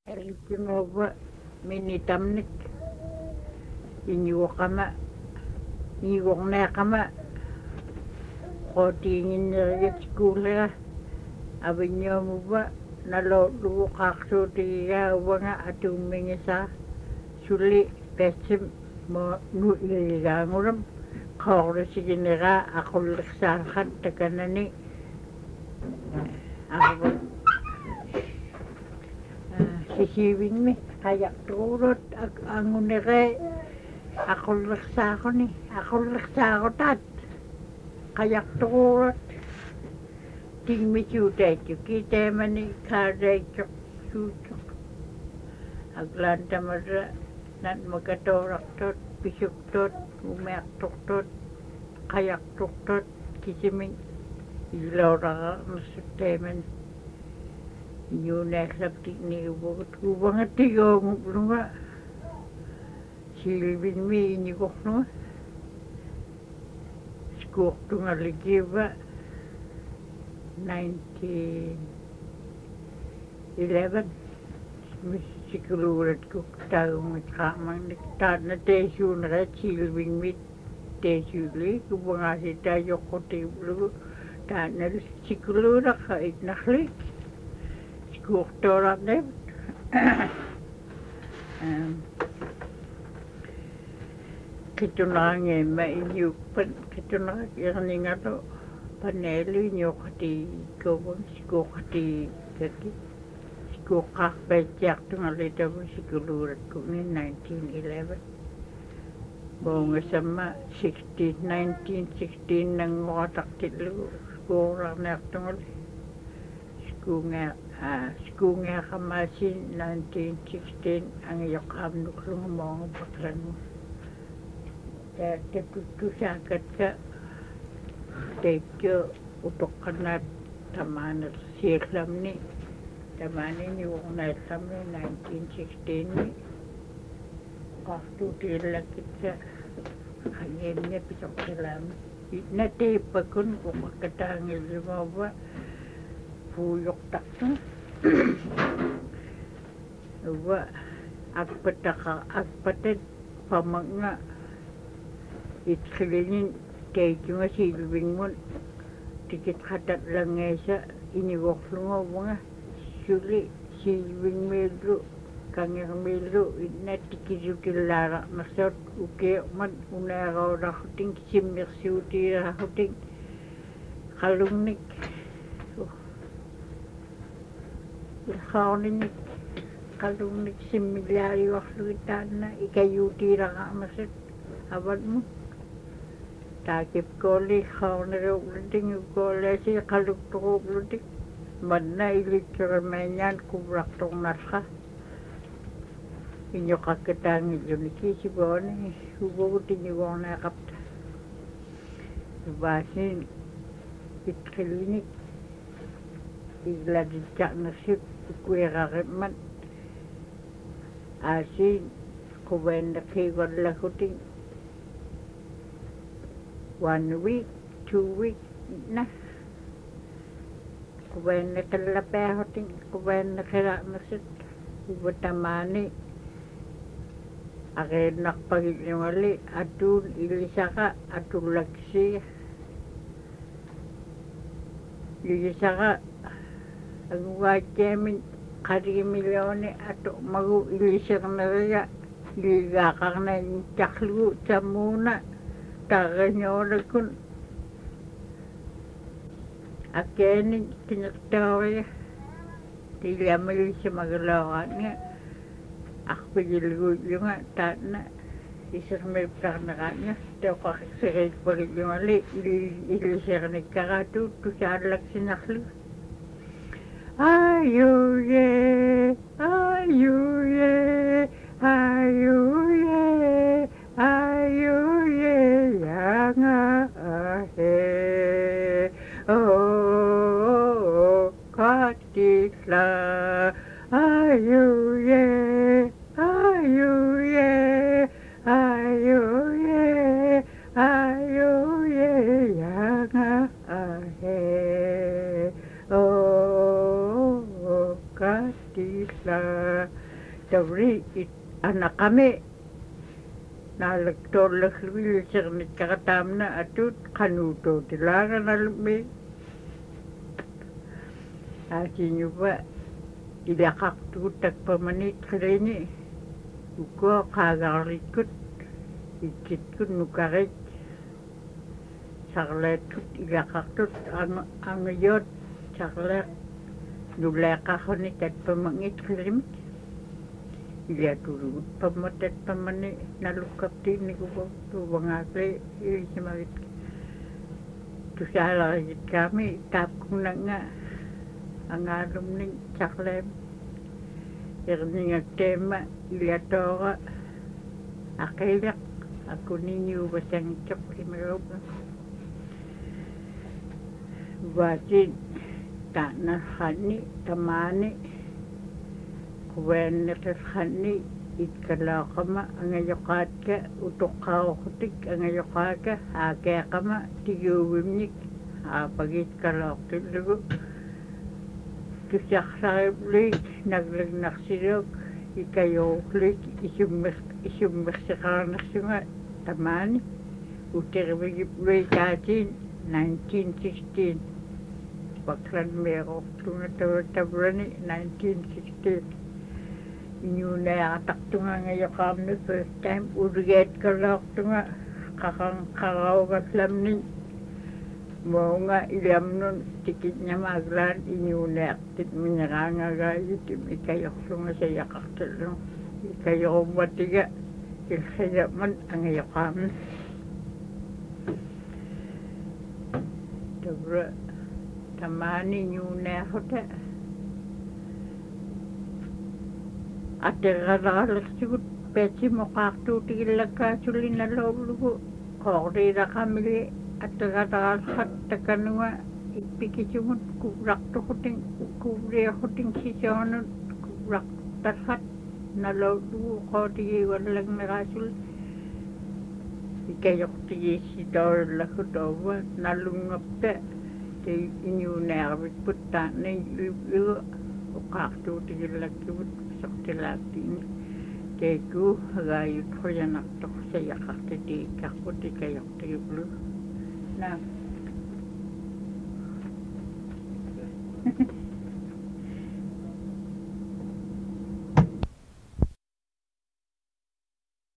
Elikinova minitamnik inyuqama iigorneaqama qootiinginnerigit skuuliga avinniamuva naloorluguqaarsuutigigaa uvanga atuummingisaa suli passim mo nu iligaangulam qaorlisigineraa aqullersaarqat takanani arva sisiivingmi qajaqtuurut anguneree aqullersaarotaat qajaqtuurut tingmisuutaitju kiteemani kaaraitjoq suutjoq aglaantamara nanmakatoorartut pisuktut umeartortut qajaqturtut kisiming ilorarnerssut teemani iunaallaptikni uvangattigoonguplunga silvinmi iñikorluga skuortungallikiuva 1911 sikuluulatkuk taagungit qaamangnik taatna teesuunereet silvingmit teesuuli uvangaasitaajoqqutiiplugu taatnalu sikuluulaqa itnarlik skuortuararnip qitunerangiimma iñuuppat qitunerak erningalu paneelu iñuuqati kovang skuuqatikaki skuuqqaarpaitsiartungalitavu sikuluulatkuni 1911 boongasamma 1916 nangoratartillugu skuurarniartungali skuungeaqamaasin 1916 angiyoqqaamnuklunga moongapaqlangu tatuttusaakatka teikku utoqqanaat tamaanat siirlamni tamaanini uornaallamni 1916 qartuutigillakkitsa qangiimni pisortalaami itnateipakun uqakkataangillumaava puuyortartu uva akpatat pamanga itqilinin teikkunga silvingun tikitqatatlangeesa inigorlunga uvanga suli silvingmiillu kangermiillu itnattikisukillaalarnersuut ukiumat unaaraularruting simmersuutiirarruting qalungnik ilqaorninik qalungnik simmillaariuarlugit taanna ikayuutiilaqarnersut avatmut taakipkooli qaorneruuqluting ukoolasi qalukturuuqlutik manna ilikkeramaanyaan kuvraqtornarqa iñoqakkataangilluni kisivuani uvugutiñugoorneaqapta vaasin itqillinik iglatitsaarnersut ukuerarimat aasiin quvenneqiiguallaguting 1 week 2 week na quvenneqallapiaruting quvenneqirarnersut uvatamaani aqiinnarpagillungali atuun ilisaqa atullaksiga ilisaqa agugaattiamin qaligimilluuni atu'magu iliserneriga iligaaqarnaintarlugu tammuuna tarrañoolakun akeenin kinertaoriga tiiliamaliissamagalaoraatnga arpigilluguullunga taatna isermertarneraatnga toqarriqseriitpagillungali ilisernikkaraatuut tusaalaksinarlugu ayuye ayuye ayuye ayuye yanga ahe oh katitla ayuye ayuye ayuye ayuye yanga ahe oh kati katila tawri anak kami nalagtolak luwi sirnit kakatamna atut kanuto tilaga nalumi asinyo ba ilakak tutak pamanit kalini uko kagarikut ikit kun nukarit saklet ilakak tut ang yot saklet nuleka ko ni tat pamangit kalimit ila turut pamatat pamani nalukap din ni ko tu bangakli isimarit tu sala kami tap kung nga ang alum ning saklem irning tema ila tora akilak ako ninyo basang chok imarop batin tanah hani tamani kuwen hani itkala angayokat ka utukaw kutik angayokat ka ake kama tigawimnik pagit kalok tilugo tusak sariblik nagsirok ikayo klik isumik sakanak sunga tamani utirwigiploy katin 1916 baklan merok tunga tabrani 1916 inyuna atak tunga ngayakam na first time urget kalak tunga kakang karawagat lamni mo nga ilam nun tikit niya maglan inyuna aktit minyaranga gayit ikayok tunga sa yakaktil no ikayok matiga ilhayaman ang ngayakam tabra tamani nyuna hota ateragalas sigut peci mokaktu tigilaka sulina lolugo korira kamili ateragalas hat takanua ipikicumut kubrak tukuting kubria kuting sisionut kubrak tarhat nalolugo kotigi walang narasul ikayok tigi sidor lakutowa nalungap ta inyo nervit putta na yung ukakto tigilakibut saktilatin keku gayut ko yan akto sa yakakti di kakot ikayok tigiblo na